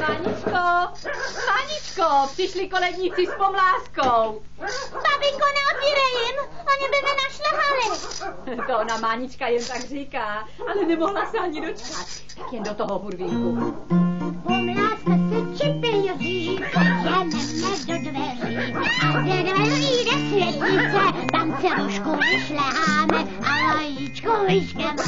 Máničko, přišli koledníci s pomláskou. Babinko, neotvírej jim, oni by mě našlehali. To ona Mánička jen tak říká, ale nemohla se ani dočkat. Tak jen do toho, Hurvínku. Pomláska se čepil Jiří, jdeme do dveří. A ze dveří jde světnice, tam se rušku vyšleháme a vajíčko vyškemáme.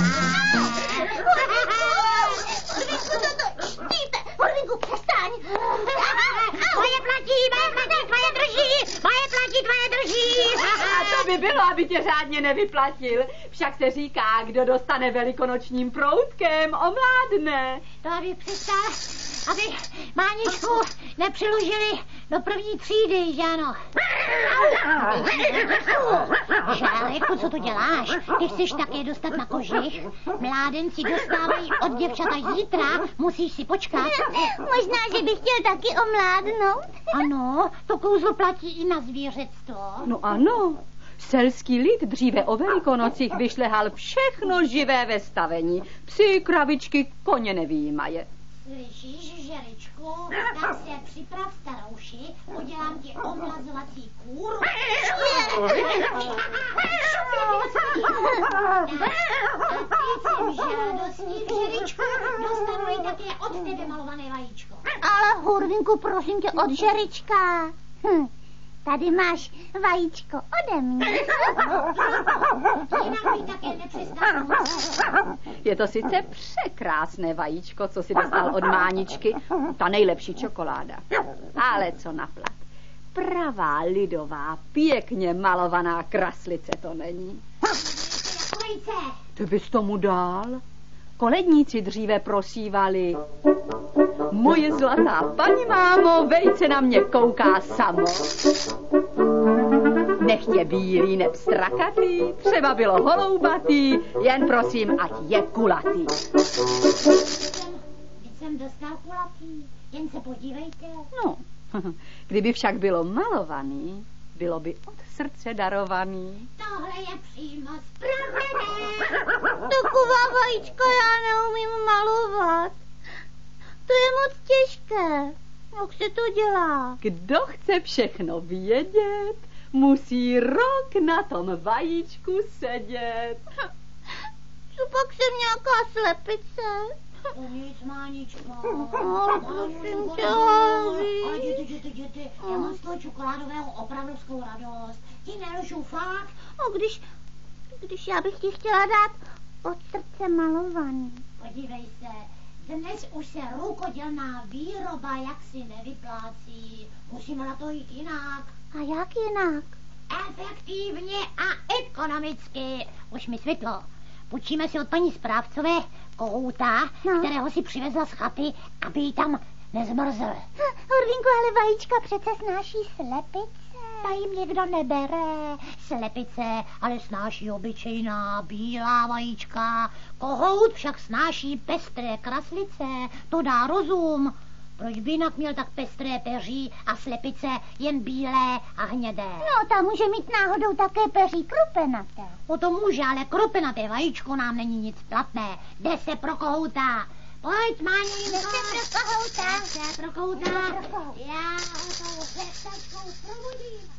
Hurvínku, to štípe. Hurvínku, přestaň. Tvoje platí, tvoje drží. Tvoje platí, tvoje drží. A to by bylo, aby tě řádně nevyplatil. Však se říká, kdo dostane velikonočním proutkem, omládne. To aby přestal, aby Máničku nepřiložili do první třídy, že ano? Žáleku, co tu děláš? Ty chceš také dostat na kožich? Mládenci dostávají od děvčata zítra, musíš si počkat. Možná, že bych chtěl taky omládnout. Ano, to kouzlo platí i na zvířectvo. No ano. Selský lid dříve o Velikonocích vyšlehal všechno živé ve stavení. Psy, kravičky, koně nevyjímaje. Slyšíš, Žeričku, tak se připrav starouši, udělám ti omlazovací kůru. A ty jsem žádostí, Žeričku, dostanu-li také od tebe malované vajíčko. Ale Hurvínku, prosím tě, od Žerička. Tady máš vajíčko ode mě. Jinak mi také nepřestanu. Je to sice překrásné vajíčko, co si dostal od Máničky, ta nejlepší čokoláda. Ale co na plat. Pravá, lidová, pěkně malovaná kraslice to není. Ty bys tomu dal? Koledníci dříve prosívali. Moje zlatá paní mámo, vejce na mě kouká samo. Nech je bílý, neb strakatý, třeba bylo holoubatý, jen prosím, ať je kulatý. Teď jsem dostal kulatý, jen se podívejte. No, kdyby však bylo malovaný, bylo by od srdce darovaný. Tohle je přímo spravené. Taková vajíčka já neumím malovat. To je moc těžké. Jak se to dělá? Kdo chce všechno vědět, musí rok na tom vajíčku sedět. Co pak jsem nějaká slepice? To nic, Máničko. Ale prosím tě, ale jděte. Já mám z toho čokoládového opravdovskou radost. Ti nelžu fakt. A když já bych ti chtěla dát od srdce malovaný. Podívej se, dnes už se rukodělná výroba jaksi nevyplácí. Musíme na to jít jinak. A jak jinak? Efektivně a ekonomicky. Už mi světlo. Půjčíme si od paní správcové kohouta, kterého si přivezla z chaty, aby jí tam nezmrzl. Hurvínku, ale vajíčka přece snáší slepice. Ta jim někdo nebere. Slepice, ale snáší obyčejná bílá vajíčka. Kohout však snáší pestré kraslice. To dá rozum. Proč by jinak měl tak pestré peří a slepice jen bílé a hnědé? No, ta může mít náhodou také peří krupenaté. O to může, ale krupenaté vajíčko nám není nic platné. Jde se pro kohouta. Pojď, Máni, jde se pro kohouta. Jde se pro kohouta. Já ho tou hvězdačkou probudím.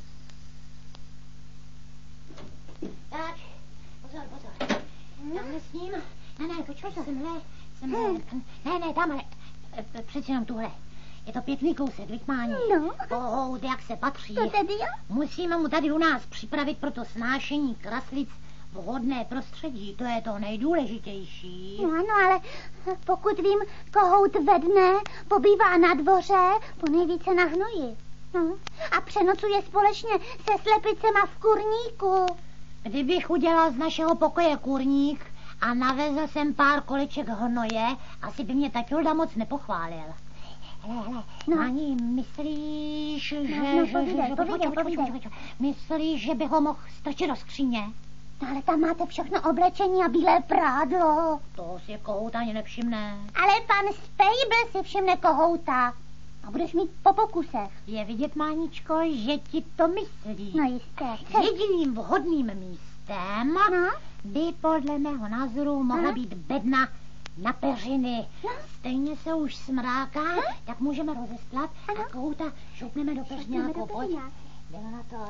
Tak, pozor. Tamhle s ním. Ne, počkej, semhle. Ne, tamhle. Přeci jenom tuhle. Je to pěkný kousek, viď, Máni? No. Kohout, jak se patří. To tedy jo? Musíme mu tady u nás připravit pro to snášení kraslic vhodné prostředí. To je to nejdůležitější. No ano, ale pokud vím, kohout ve dne pobývá na dvoře po nejvíce na hnoji. No. A přenocuje společně se slepicema v kurníku. Kdybych udělal z našeho pokoje kurník a navezl jsem pár koleček hnoje, asi by mě Taťulda moc nepochválil. Hele, no. Ani myslíš, že... Povídej. Myslíš, že by ho mohl strčit do skříně? No, ale tam máte všechno oblečení a bílé prádlo. To si kohout ani nevšimne. Ale pan Spejbl si všimne kohouta. A budeš mít po pokusech. Je vidět, Máničko, že ti to myslí. No jistě. Jediným vhodným místem by podle mého názoru mohla být bedna na peřiny. Stejně se už smráká, tak můžeme rozesplat a kohouta šoupneme do peřňáku. Pojď. Jdeme na to.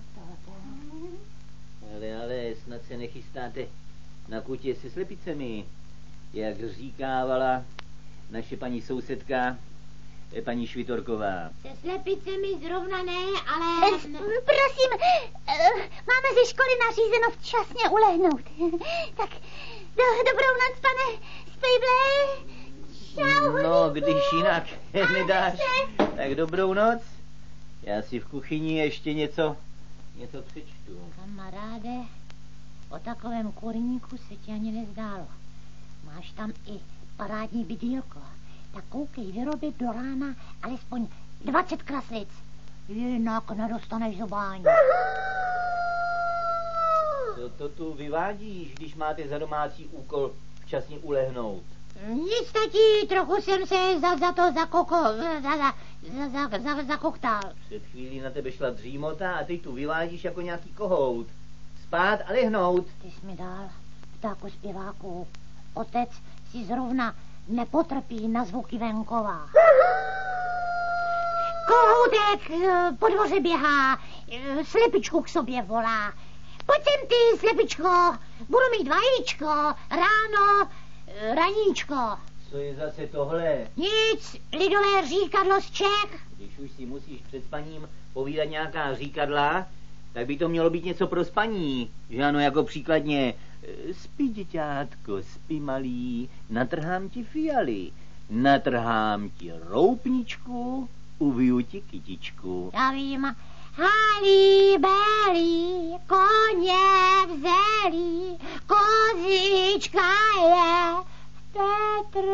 Ale snad se nechystáte na kutě se slepicemi, jak říkávala naše paní sousedka, paní Švitorková. Se slepicemi zrovna ne, ale... Prosím, máme ze školy nařízeno včasně ulehnout. Tak dobrou noc, pane Spejble. Čau. No, když jinak nedáš, tak dobrou noc. Já si v kuchyni ještě něco přečtu. Kamaráde, o takovém kurníku se ti ani nezdálo. Máš tam i parádní bydýlko. Tak koukej vyrobit do rána alespoň 20 kraslic. Jinak nedostaneš zobání. Co to tu vyvádíš, když máte za domácí úkol včasně ulehnout? Nic, tati, trochu jsem se zakoktal. Před chvílí na tebe šla dřímota a ty tu vyvádíš jako nějaký kohout. Spát a lehnout. Ty jsi mi dal ptáku zpěváku. Otec si zrovna nepotrpí na zvuky venkova. Kohoutek po dvoře běhá, slepičku k sobě volá. Pojď sem ty, slepičko, budu mít vajíčko, ráno, raníčko. Co je zase tohle? Nic, lidové říkadlo z Čech. Když už si musíš před spaním povídat nějaká říkadla, tak by to mělo být něco pro spaní. Že ano, jako příkladně. Spí, děťátko, spí malý, natrhám ti fialy, natrhám ti roupničku, uviju ti kytičku. Já vím. Halí, belí, koně vzeli, kozička je Petr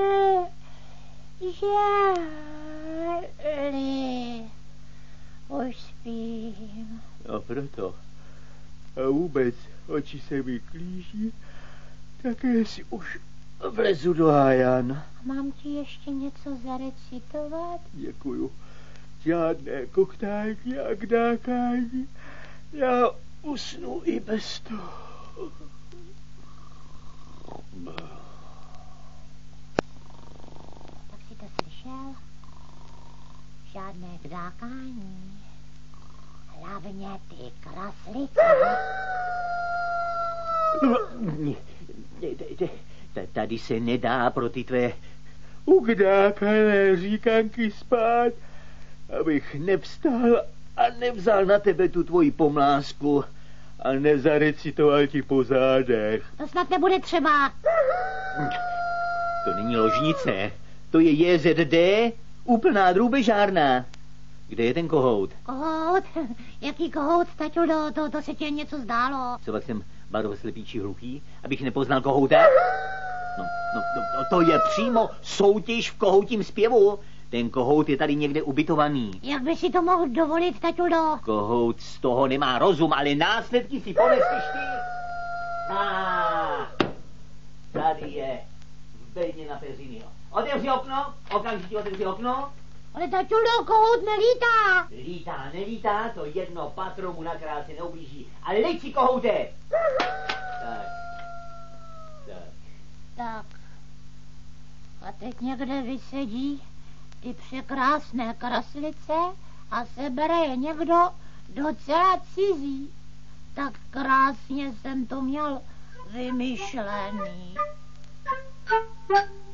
želi. Už spím. No proto. A vůbec oči se mi klíží, také si už vlezu do hájan. Mám ti ještě něco zarecitovat? Děkuju. Žádné koktálky a kdákání. Já usnu i bez toho. Tak si to slyšel? Žádné kdákání. Hlavně ty kraslice. Tady se nedá pro ty tvé ukdákané říkanky spát, abych nevstal a nevzal na tebe tu tvoji pomlásku a nezarecitoval ti po zádech. To snad nebude třeba. To není ložnice, to je JZD, úplná drůbežárna. Kde je ten kohout? Kohout? Jaký kohout, taťulo? To se ti něco zdálo. Co pak jsem barvoslepíčí hluchý, abych nepoznal kohouta? No, to je přímo soutěž v kohoutím zpěvu. Ten kohout je tady někde ubytovaný. Jak by si to mohl dovolit, taťulo? Kohout z toho nemá rozum, ale následky si poneseš ty. Tady je v bedně na peřiny. Otevři okno, okamžitě otevři okno. Ale taťulo, kohout nelítá. Nelítá, to jedno patro mu nakrát neublíží. Ale leď si, kohoute! Tak. A teď někde vysedí ty překrásné kraslice a sebere je někdo docela cizí. Tak krásně jsem to měl vymyšlený.